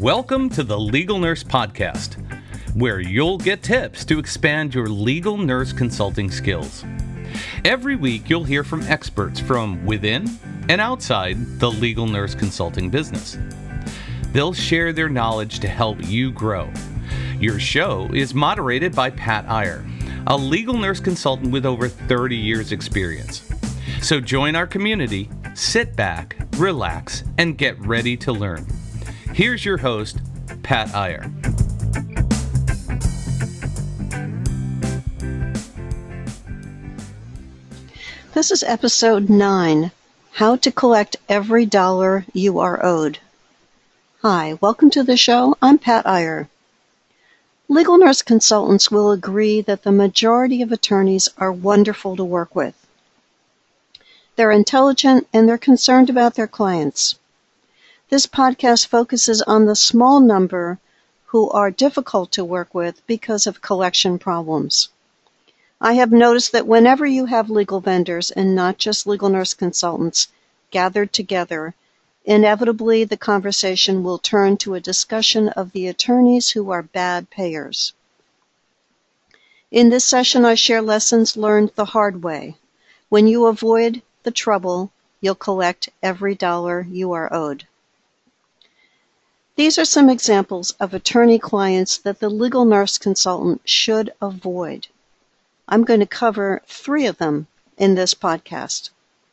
Welcome to the Legal Nurse Podcast, where you'll get tips to expand your legal nurse consulting skills. Every week, you'll hear from experts from within and outside the legal nurse consulting business. They'll share their knowledge to help you grow. Your show is moderated by Pat Iyer, a legal nurse consultant with over 30 years' experience. So join our community, sit back, relax, and get ready to learn. Here's your host, Pat Iyer. This is episode 9, How to Collect Every Dollar You Are Owed. Hi, welcome to the show. I'm Pat Iyer. Legal nurse consultants will agree that the majority of attorneys are wonderful to work with. They're intelligent and they're concerned about their clients. This podcast focuses on the small number who are difficult to work with because of collection problems. I have noticed that whenever you have legal vendors and not just legal nurse consultants gathered together, inevitably the conversation will turn to a discussion of the attorneys who are bad payers. In this session, I share lessons learned the hard way. When you avoid the trouble, you'll collect every dollar you are owed. These are some examples of attorney clients that the legal nurse consultant should avoid. I'm going to cover 3 of them in this podcast.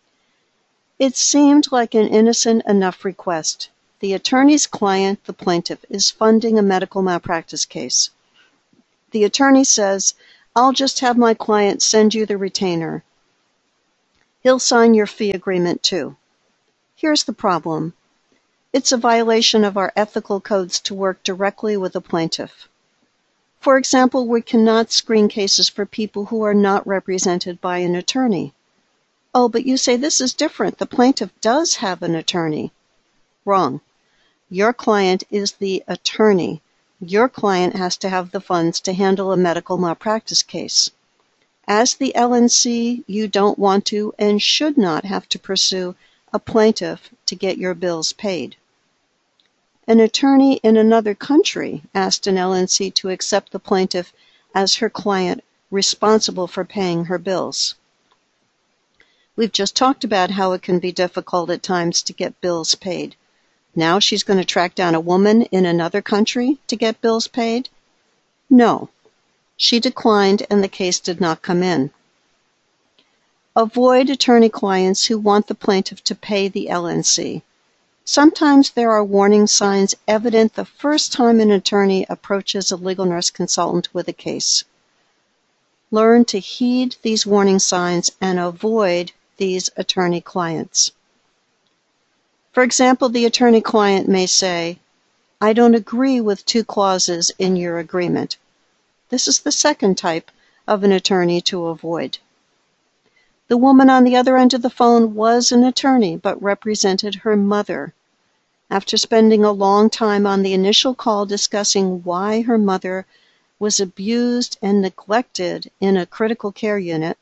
It seemed like an innocent enough request. The attorney's client, the plaintiff, is funding a medical malpractice case. The attorney says, "I'll just have my client send you the retainer. He'll sign your fee agreement too." Here's the problem. It's a violation of our ethical codes to work directly with a plaintiff. For example, we cannot screen cases for people who are not represented by an attorney. Oh, but you say this is different. The plaintiff does have an attorney. Wrong. Your client is the attorney. Your client has to have the funds to handle a medical malpractice case. As the LNC, you don't want to and should not have to pursue a plaintiff to get your bills paid. An attorney in another country asked an LNC to accept the plaintiff as her client responsible for paying her bills. We've just talked about how it can be difficult at times to get bills paid. Now she's going to track down a woman in another country to get bills paid? No. She declined and the case did not come in. Avoid attorney clients who want the plaintiff to pay the LNC. Sometimes there are warning signs evident the first time an attorney approaches a legal nurse consultant with a case. Learn to heed these warning signs and avoid these attorney clients. For example, the attorney client may say, "I don't agree with 2 clauses in your agreement." This is the second type of an attorney to avoid. The woman on the other end of the phone was an attorney but represented her mother. After spending a long time on the initial call discussing why her mother was abused and neglected in a critical care unit,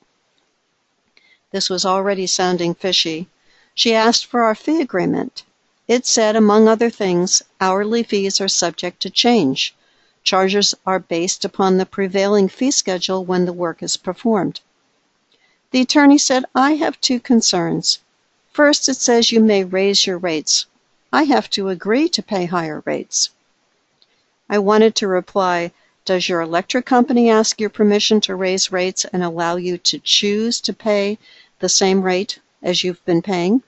this was already sounding fishy, she asked for our fee agreement. It said, among other things, hourly fees are subject to change. Charges are based upon the prevailing fee schedule when the work is performed. The attorney said, "I have 2 concerns. First, it says you may raise your rates. I have to agree to pay higher rates." I wanted to reply, "Does your electric company ask your permission to raise rates and allow you to choose to pay the same rate as you've been paying?"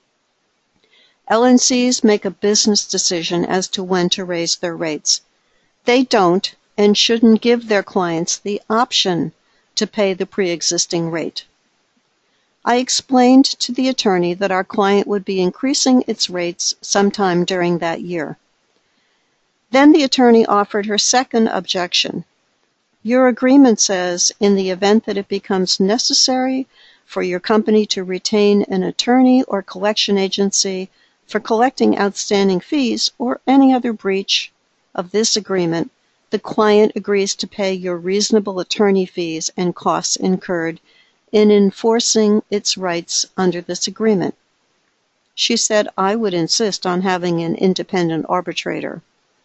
LNCs make a business decision as to when to raise their rates. They don't and shouldn't give their clients the option to pay the pre-existing rate. I explained to the attorney that our client would be increasing its rates sometime during that year. Then the attorney offered her second objection. "Your agreement says, in the event that it becomes necessary for your company to retain an attorney or collection agency for collecting outstanding fees or any other breach of this agreement, the client agrees to pay your reasonable attorney fees and costs incurred in enforcing its rights under this agreement." She said I would insist on having an independent arbitrator.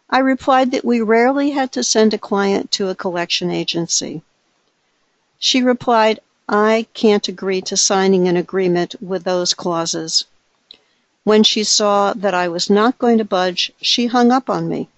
I replied that we rarely had to send a client to a collection agency. She replied, "I can't agree to signing an agreement with those clauses." When she saw that I was not going to budge, she hung up on me.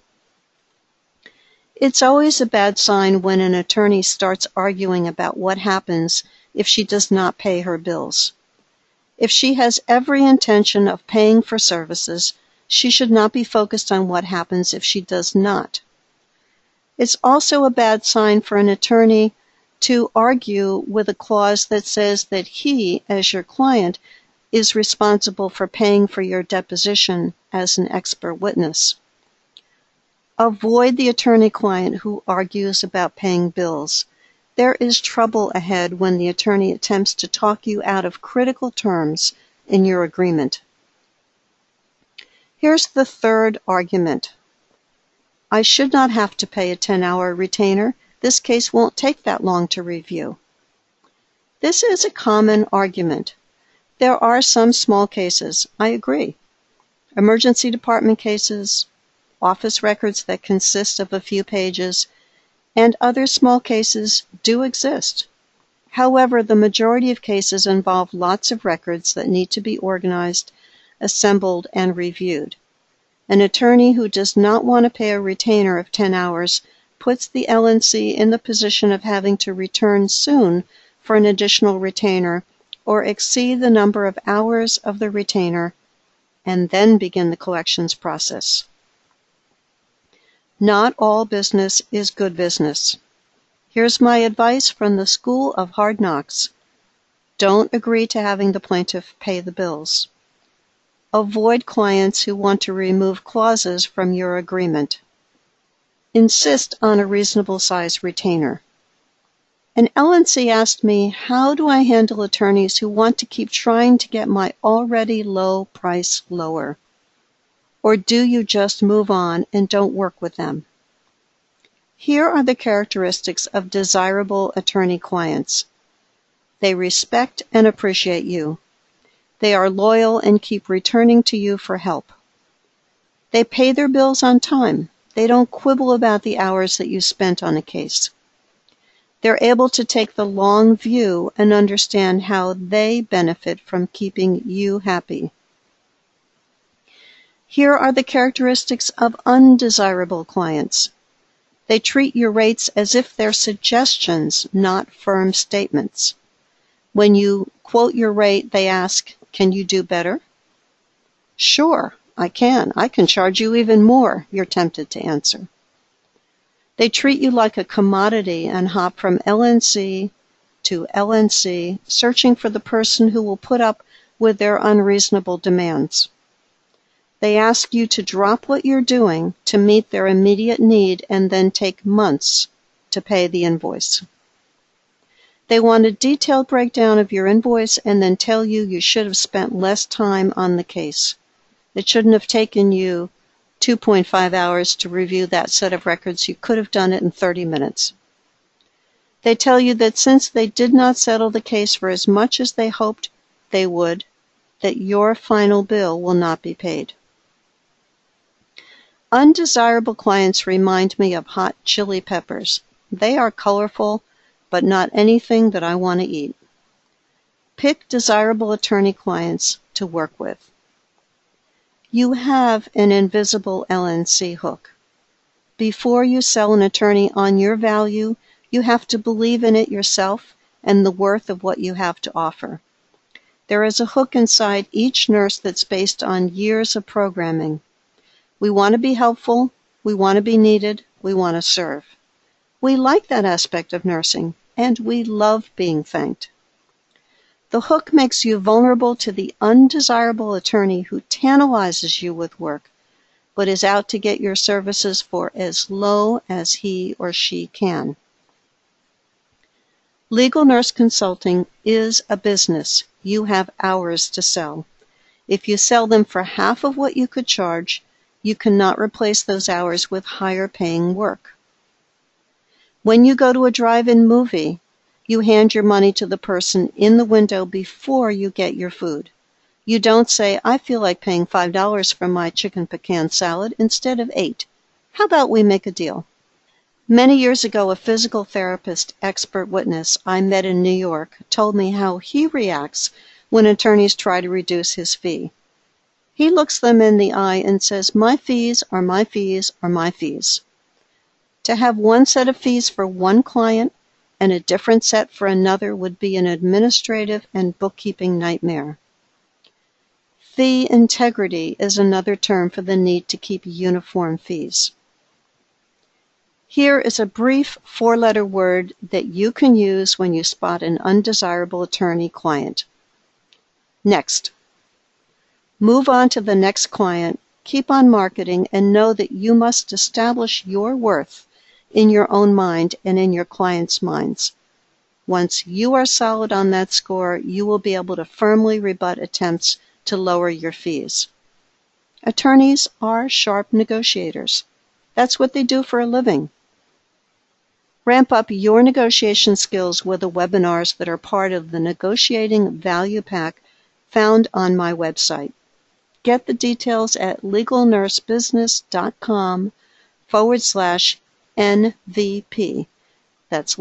It's always a bad sign when an attorney starts arguing about what happens if she does not pay her bills. If she has every intention of paying for services, she should not be focused on what happens if she does not. It's also a bad sign for an attorney to argue with a clause that says that he, as your client, is responsible for paying for your deposition as an expert witness. Avoid the attorney-client who argues about paying bills. There is trouble ahead when the attorney attempts to talk you out of critical terms in your agreement. Here's the third argument. I should not have to pay a 10-hour retainer. This case won't take that long to review. This is a common argument. There are some small cases, I agree. Emergency department cases, office records that consist of a few pages, and other small cases do exist. However, the majority of cases involve lots of records that need to be organized, assembled, and reviewed. An attorney who does not want to pay a retainer of 10 hours puts the LNC in the position of having to return soon for an additional retainer or exceed the number of hours of the retainer and then begin the collections process. Not all business is good business. Here's my advice from the School of Hard Knocks. Don't agree to having the plaintiff pay the bills. Avoid clients who want to remove clauses from your agreement. Insist on a reasonable size retainer. An LNC asked me, how do I handle attorneys who want to keep trying to get my already low price lower? Or do you just move on and don't work with them? Here are the characteristics of desirable attorney clients. They respect and appreciate you. They are loyal and keep returning to you for help. They pay their bills on time. They don't quibble about the hours that you spent on a case. They're able to take the long view and understand how they benefit from keeping you happy. Here are the characteristics of undesirable clients. They treat your rates as if they're suggestions, not firm statements. When you quote your rate, they ask, "Can you do better?" "Sure, I can. I can charge you even more," you're tempted to answer. They treat you like a commodity and hop from LNC to LNC, searching for the person who will put up with their unreasonable demands. They ask you to drop what you're doing to meet their immediate need and then take months to pay the invoice. They want a detailed breakdown of your invoice and then tell you you should have spent less time on the case. It shouldn't have taken you 2.5 hours to review that set of records. You could have done it in 30 minutes. They tell you that since they did not settle the case for as much as they hoped they would, that your final bill will not be paid. Undesirable clients remind me of hot chili peppers. They are colorful, but not anything that I want to eat. Pick desirable attorney clients to work with. You have an invisible LNC hook. Before you sell an attorney on your value, you have to believe in it yourself and the worth of what you have to offer. There is a hook inside each nurse that's based on years of programming. We want to be helpful, we want to be needed, we want to serve. We like that aspect of nursing, and we love being thanked. The hook makes you vulnerable to the undesirable attorney who tantalizes you with work, but is out to get your services for as low as he or she can. Legal nurse consulting is a business. You have hours to sell. If you sell them for half of what you could charge, you cannot replace those hours with higher paying work. When you go to a drive-in movie, you hand your money to the person in the window before you get your food. You don't say, "I feel like paying $5 for my chicken pecan salad instead of $8. How about we make a deal? Many years ago, a physical therapist expert witness I met in New York told me how he reacts when attorneys try to reduce his fee. He looks them in the eye and says, "My fees are my fees are my fees." To have one set of fees for one client and a different set for another would be an administrative and bookkeeping nightmare. Fee integrity is another term for the need to keep uniform fees. Here is a brief four-letter word that you can use when you spot an undesirable attorney-client. Next. Move on to the next client, keep on marketing, and know that you must establish your worth in your own mind and in your clients' minds. Once you are solid on that score, you will be able to firmly rebut attempts to lower your fees. Attorneys are sharp negotiators. That's what they do for a living. Ramp up your negotiation skills with the webinars that are part of the Negotiating Value Pack found on my website. Get the details at legalnursebusiness.com/NVP. That's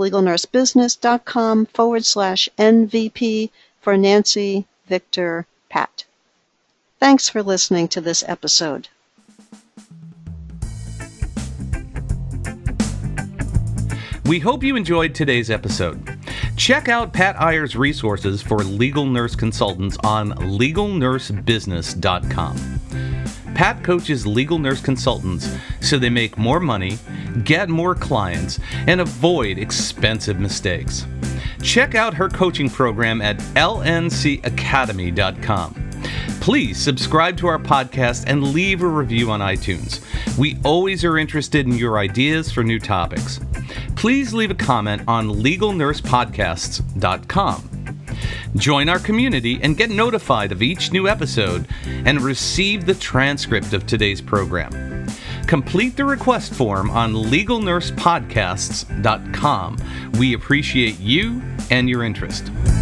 legalnursebusiness.com/NVP for Nancy, Victor, Pat. Thanks for listening to this episode. We hope you enjoyed today's episode. Check out Pat Iyer's resources for legal nurse consultants on legalnursebusiness.com. Pat coaches legal nurse consultants so they make more money, get more clients, and avoid expensive mistakes. Check out her coaching program at lncacademy.com. Please subscribe to our podcast and leave a review on iTunes. We always are interested in your ideas for new topics. Please leave a comment on legalnursepodcasts.com. Join our community and get notified of each new episode and receive the transcript of today's program. Complete the request form on legalnursepodcasts.com. We appreciate you and your interest.